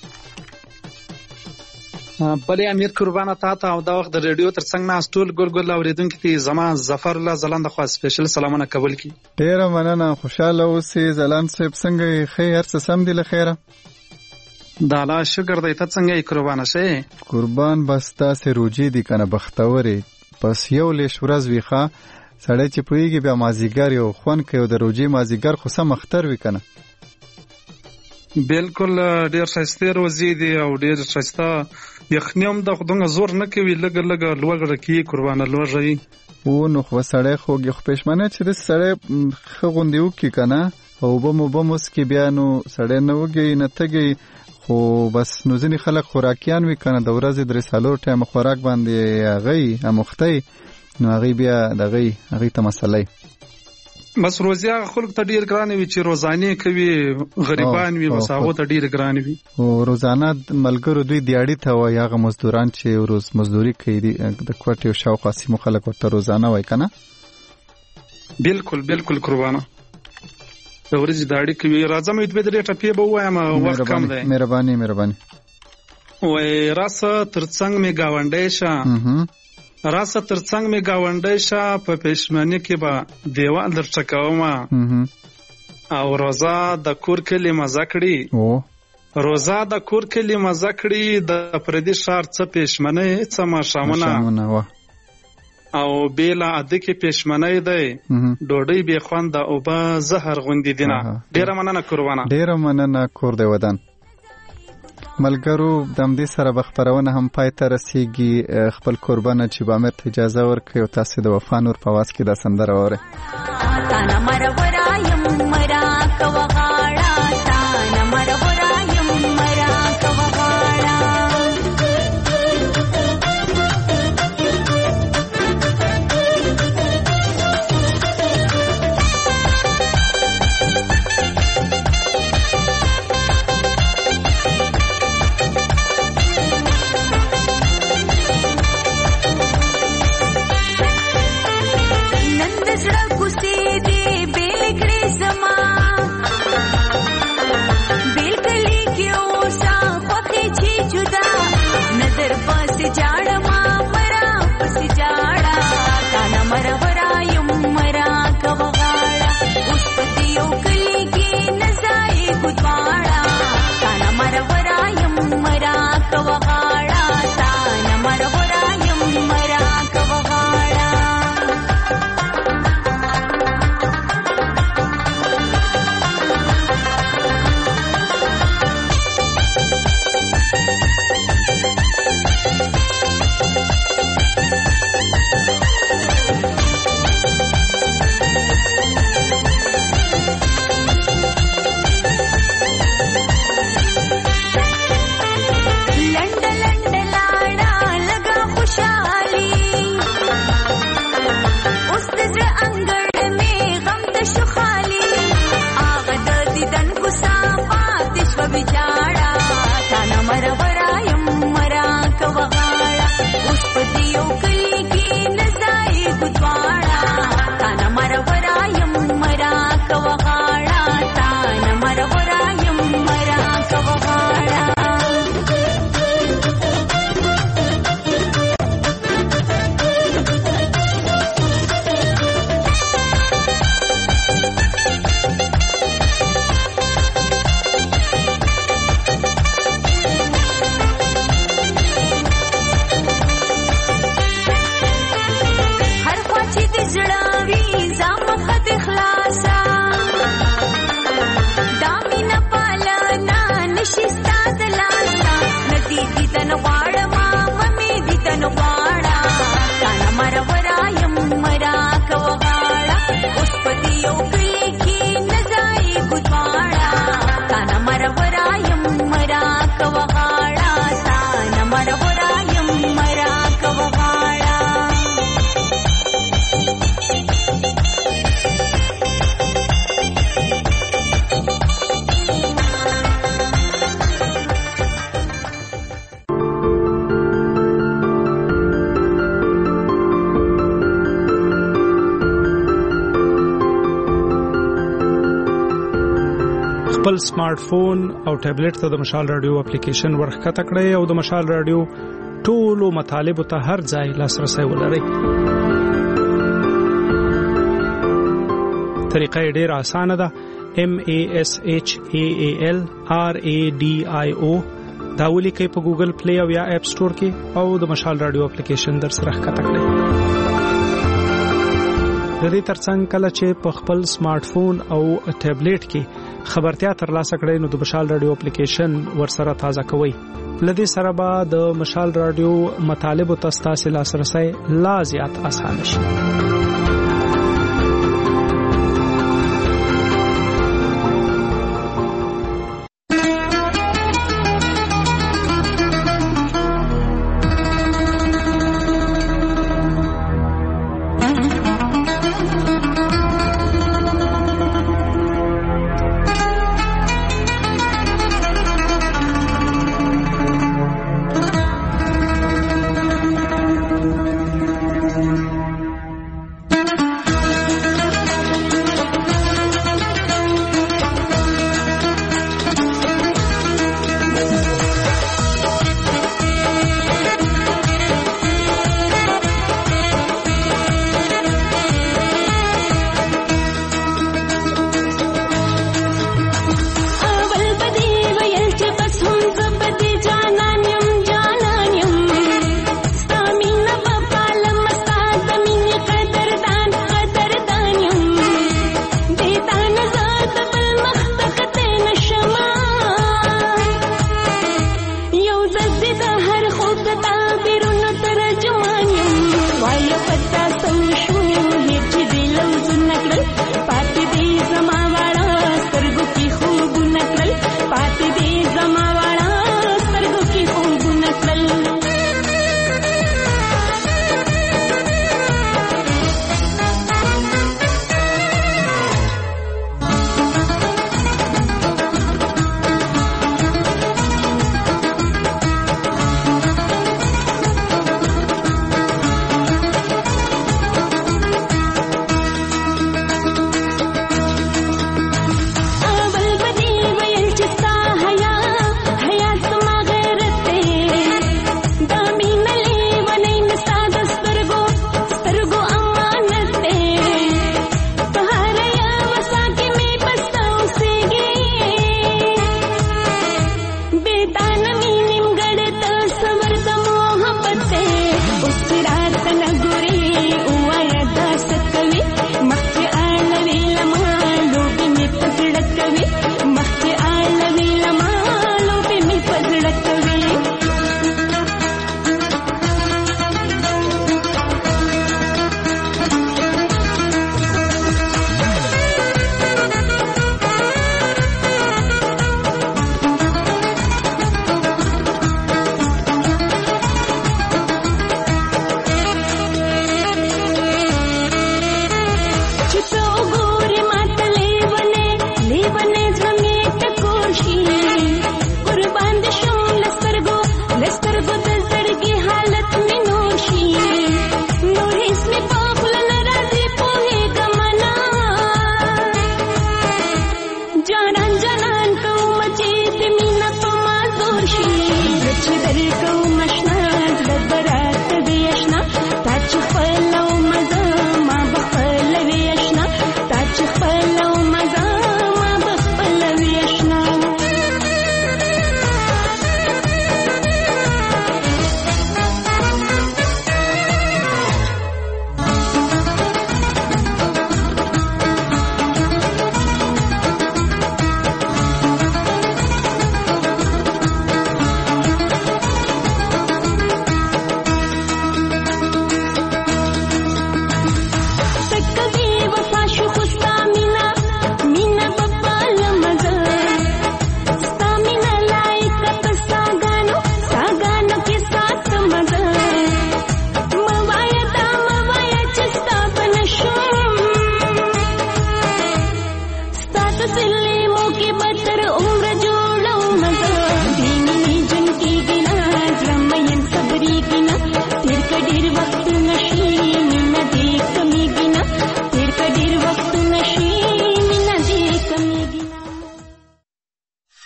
بلې امیر قربانه تا ته او دا وخت د ریډیو تر څنګ ناست ټول ګل ګل اورېدونکي ته زما ظفر الله ځلانده خوا سپیشل سلامونه قبول کړي. ډېره مننه. خوشحاله اوسې. ځلاند صاحب څنګه یې؟ ښه هر څه سم دي له خیره؟ د الله شکر دی. ته څنګه یې قربانه شې؟ قربان بس داسې روجې دي که نه بختورې، بس یو لیش ورځ وي ښه سړی چې پوهېږي بیا مازدیګر یو خوند کوي، او د روجې مازدیګر خو سم اختر وي که نه؟ بالکل ډېر ښایسته روزې دي او ډېر ښایسته یخني هم ده، خو دومره زور نه کوي، لږه لږه لوږه کېږي قربانه لوږه وي. او نو خو سړی خوږي، خو پېشمنه چې داسې سړی ښه غوندې وکړي که نه، او اوبه موبه موسکي بیا نو سړی نه وږی نه تږی، خو بس نو ځینې خلک خوراکیان وي کنه د ورځې درې څلور ټایم خوراک باندې هغه اموخته نو هغه بیا دغه هغه ته مسلې بس روزیا خلک ته ډیر ګران وي چې روزانه کوي غریبان وي بس هغه ته ډیر ګران وي او روزانه ملګرو دوی دیاړي ته وای هغه مزدوران چې روز مزدوري کوي د کوټې او شاوخوا سیمو خلک ورته روزانه وای کنه بالکل بالکل قربانه د ورځې داړي کوي راځم یو به درې ټپې به وایم وخت کم دی مهرباني مهرباني وای راسه ترڅنګ می گاونډې شه راسه ترڅنګ می گاونډې شه په پښمنۍ کې به دیوال در چکاوم او روزا د کور کلی مزه کړی او روزا د کور کلی مزه کړی د پردي شهر څه پښمنۍ څه ما شامونه او بیلا اده کې پښمنۍ دی ډوډۍ به خوند او به زهر غوندې دینه ډیره مننه قربانه ډیره مننه کور دی ودان ملګرو د همدې سره به خپرونه هم پای ته رسیږي خپل قربانه چې به امر ته اجازه ورکړي او تاسو د وفا نور په واس کې دا سندره واورئ تانا مرورا یم مرا کوغاړه تانا مرورا یم مرا کوغاړه خپل سمارټ فون او ټابلیټ ته د مشال رادیو اپلیکیشن ورخکته کړئ او د مشال رادیو ټولو مطالبه ته هر ځای لاسرسي ولرئ. طریقه ډیره اسانه ده. M A S H A A L R A D I O دا ولیکئ په ګوګل پلی او یا اپ سٹور کې او د مشال رادیو اپلیکیشن در سره ښکته کړئ. د دې ترڅنګ کله چې په خپل سمارټ فون او ټابلیټ کې خبرتیا ترلاسه کړئ نو د مشال رادیو اپلیکیشن ورسره تازه کوئ. لدې سره به د مشال رادیو مطالب او تاسو لاسرسي لا زیات اسانه شي.